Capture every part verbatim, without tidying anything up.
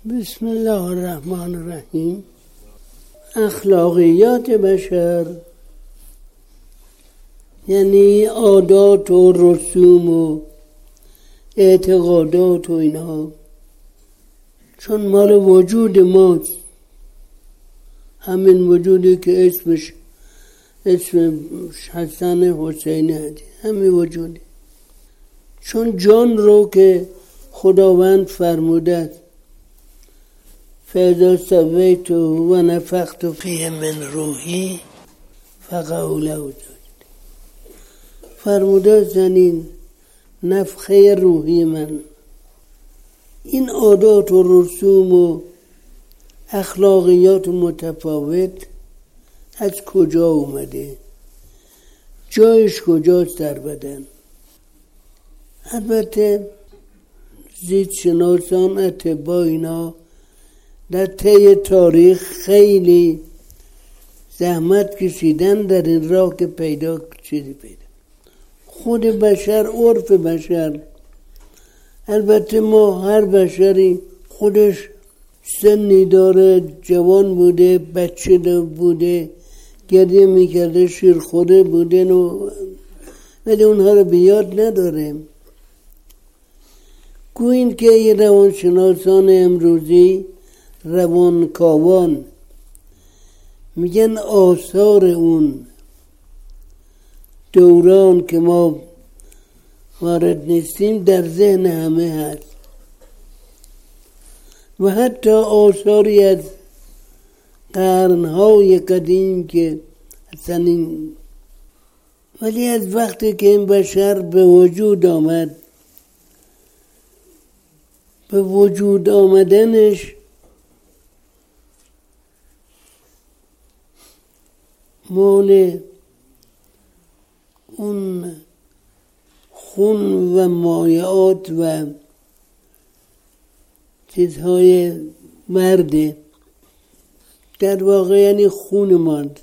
بسم الله الرحمن الرحیم. اخلاقیات بشر یعنی عادات و رسوم و اعتقادات و اینها، چون مال وجود ماست، همین وجودی که اسمش اسم حسن حسینی هست، همین وجودی، چون جان رو که خداوند فرموده است فاذا سویت و نفخت فیه من روحی فقعوا له ساجدین، فرموده زنین نفخه روحی من. این عادات و رسوم و اخلاقیات متفاوت از کجا اومده؟ جایش کجاست در بدن؟ البته زیست شناسان اطباء اینا در طی تاریخ خیلی زحمت کشیدن در این راه که پیدا چیزی پیدا. خود بشر، عرف بشر، البته ما هر بشری خودش سنی داره، جوان بوده، بچه بوده، گریه میکرده، شیر خورده بوده، ولی اونها رو بیاد نداریم. گویین که یه روانشناسان امروزی، روانکاوان، میگن آثار اون دوران که ما وارد نیستیم در ذهن همه هست و حتی آثاری از قرنهای قدیم که اصلا این، ولی از وقتی که این بشر به وجود آمد، به وجود آمدنش مال اون خون و مایعات و چیزهای مرده، در واقع یعنی خون ماند.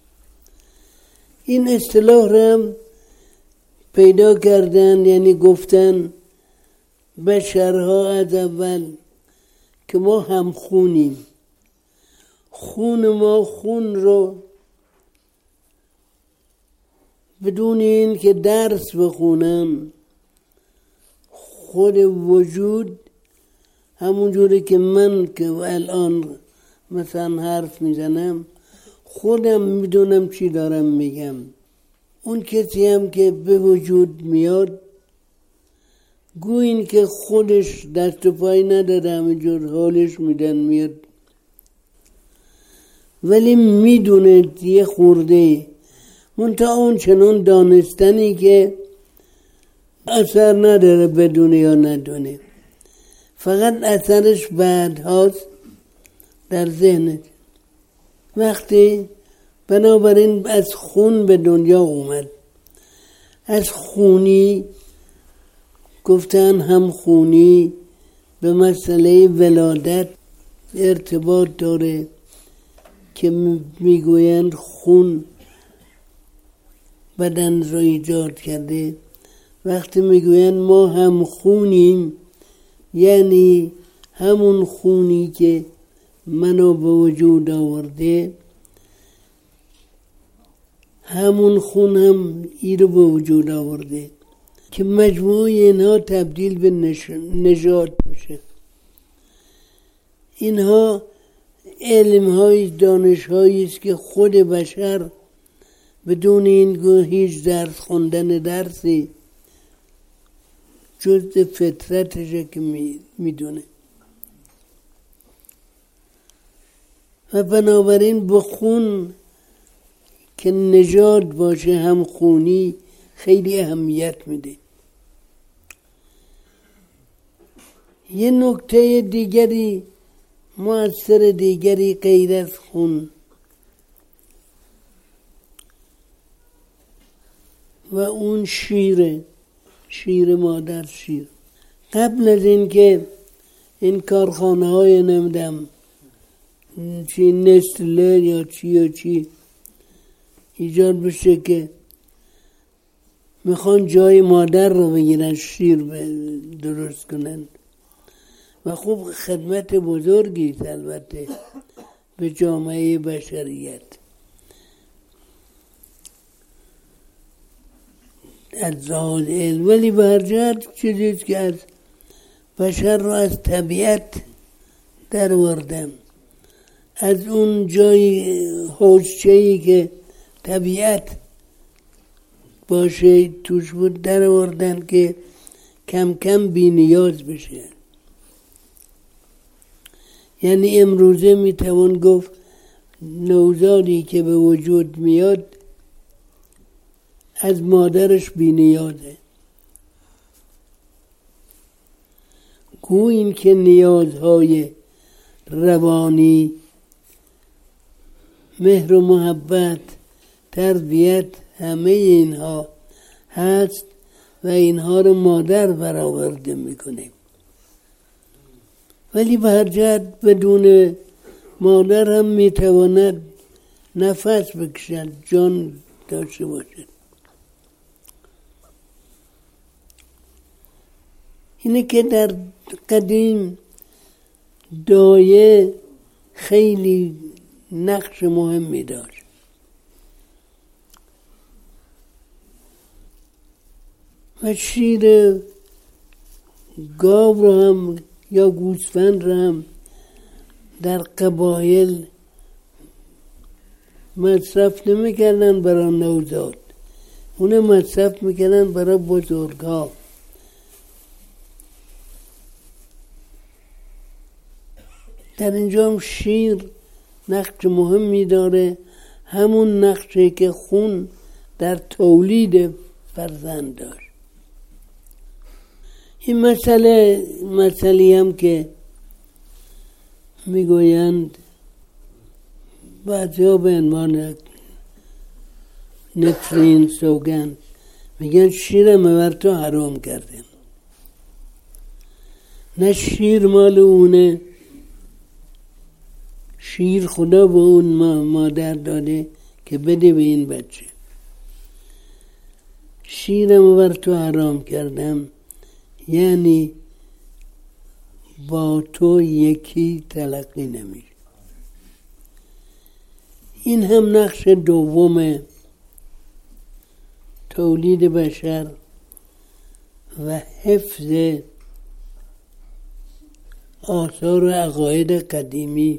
این اصطلاح را هم پیدا کردن، یعنی گفتن بشرها از اول که ما هم خونیم، خون ما خون رو بدون این که درس بخونم خود وجود، همون جوری که من که الان مثلا حرف میزنم خودم میدونم چی دارم میگم، اون کسی هم که به وجود میاد گویین که خودش دست و پای نداره، همینجور حالش میدن میاد، ولی میدونه یه خورده، منتها اون چنون دانستنی که اثر نداره بدونه یا ندونه، فقط اثرش بعد هاست در ذهنش. وقتی بنابراین از خون به دنیا اومد، از خونی گفتن هم خونی به مسئله ولادت ارتباط داره که میگویند خون بدن را ایجاد کرده. وقتی میگویند ما هم خونیم یعنی همون خونی که منو به وجود آورده، همون خون هم ای رو به وجود آورده که مجموع اینها تبدیل به نژاد میشه. اینها علم های دانش هایی است که خود بشر بدون این هیچ درس خوندن درسی جزء فطرتشه که میدونه و بنابراین به خون که نژاد باشه، هم خونی، خیلی اهمیت میده. یه نکته دیگری، مؤثر دیگری غیر از خون و اون شیره، شیر مادر، شیر. قبل از این که این کارخانه های نمیدم چی نسله یا چی یا چی ایجاد بشه که میخوان جای مادر رو بگیرن، شیر درست کنن، و خوب خدمت بزرگی البته به جامعه بشریت. از لحاظ علم، ولی به هر جهت چیزیست که از بشر رو از طبیعت در آوردن، از اون جای حوضچه‌ای که طبیعت باشه توش بود در آوردن که کم کم بی نیاز بشه. یعنی امروزه میتوان گفت نوزادی که به وجود میاد از مادرش بی نیازه. گو این که نیازهای روانی، مهر و محبت، تربیت، همه اینها هست و اینها رو مادر برآورده میکنه. ولی به هر جهت بدون مادر هم میتواند نفس بکشد، جان داشته باشد. اینه که در قدیم دایه خیلی نقش مهمی داشت. و شیر گاو رو هم یا گوسفند رو هم در قبایل مصرف نمی کردن برای نوزاد، اونه مصرف میکردن برای بزرگ ها. در اینجا هم شیر نقش مهمی داره، همون نقشی که خون در تولید فرزند داشت. این مسئله مسئله هم که میگویند بعضی ها به عنوان نفرین سوگند میگن شیر مور تو حرام کردن. نه شیر مال اونه، شیر خدا به اون مادر داده که بده به این بچه. شیر مور تو حرام کردم یعنی با تو یکی تلقی نمیشه. این هم نقش دوم تولید بشر و حفظ آثار و عقاید قدیمی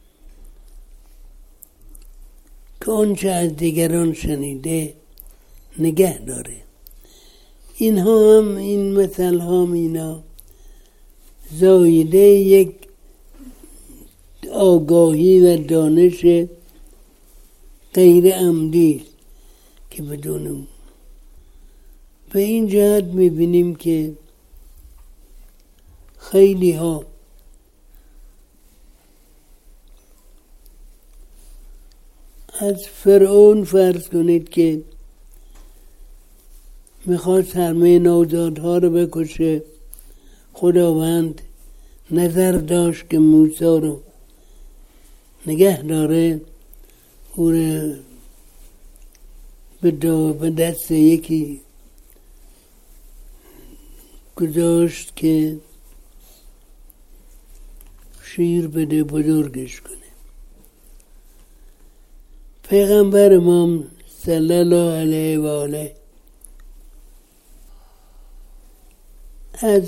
که آنچه از دیگران شنیده نگه داره. اینها هم این مثل ها اینا زایده یک آگاهی و دانش غیر عمدی که بدون به این جهت میبینیم که خیلی ها از فرعون فرض کنید که میخواست همه نوزادها رو بکشه، خداوند نظر داشت که موسی رو نگه داره، او رو به دست یکی گذاشت که شیر بده بزرگش کنه. پیغمبر امام صلی الله علیه و آله از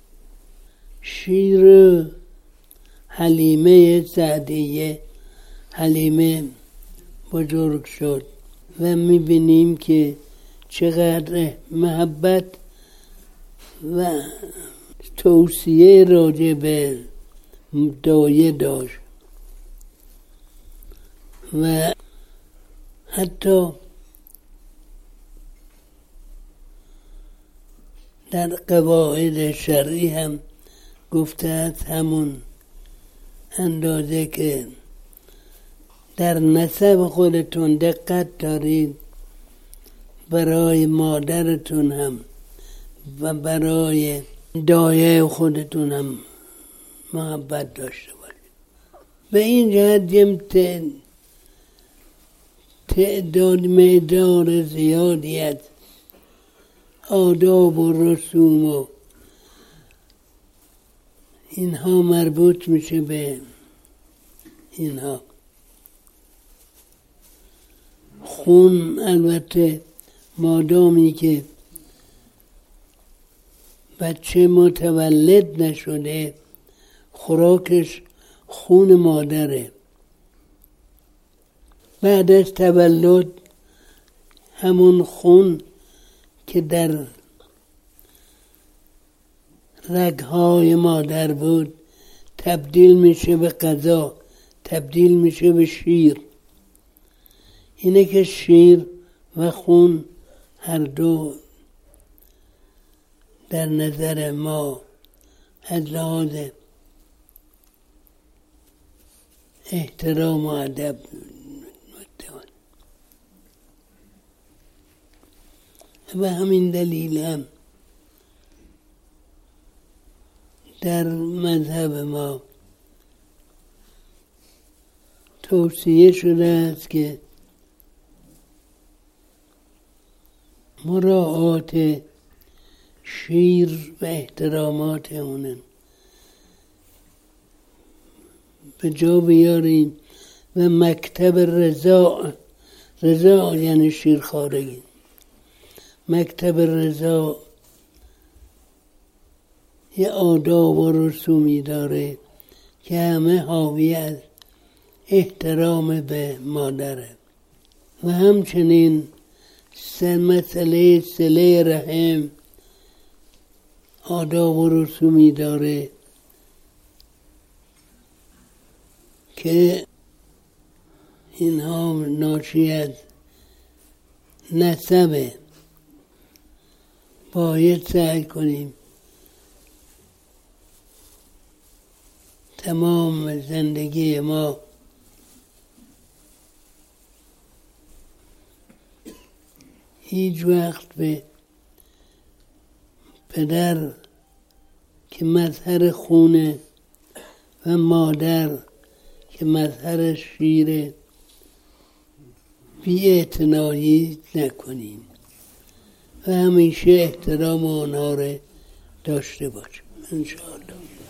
شیر حلیمه سعدیه حلیمه بزرگ شد و میبینیم که چقدر محبت و توصیه راجع به دایه داشت و حتی در قواعد شرعی هم گفته است همون اندازه که در نسب خودتون دقت دارید برای مادرتون هم و برای دایه خودتون هم محبت داشته باشید. به این جهت تعداد مقدار زیادی از آداب و رسوم و اینها مربوط میشه به اینها. خون البته مادامی که بچه متولد نشده خوراکش خون مادره. بعد از تولد همون خون که در رگهای مادر بود تبدیل میشه به غذا، تبدیل میشه به شیر. اینه که شیر و خون هر دو در نظر ما از لحاظ احترام و ادب و همین دلیل هم در مذهب ما توصیه شده است که مراعات شیر و احترامات اونن به جا بیاریم و مکتب رضا، رضا یعنی شیرخوارگی، مکتب رضا یه آداب و رسومی داره که همه حاوی از احترام به مادره و همچنین سن مسئله صله رحم آداب و رسومی داره که اینها ناشی از نسبه. باید سعی کنیم تمام زندگی ما هیچ وقت به پدر که مظهر خونه و مادر که مظهر شیره بی‌اعتنایی نکنیم و همیشه احترام آنها را داشته باشیم انشاءالله.